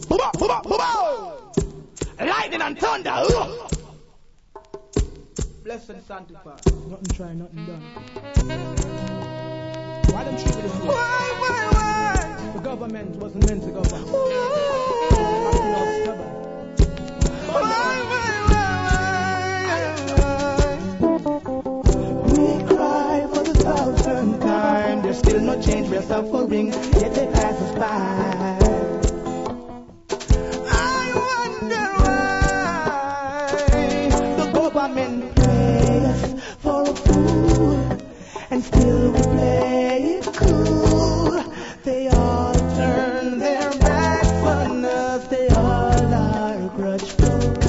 Lightning and thunder. Blessed and sanctified. Nothing try, nothing done. Why them treat me this way? Why? The government wasn't meant to govern. Acting all stubborn. We cry for the 1,000th time. There's still no change, we're suffering, yet they pass us by. I wonder why the government prays for a fool, and still we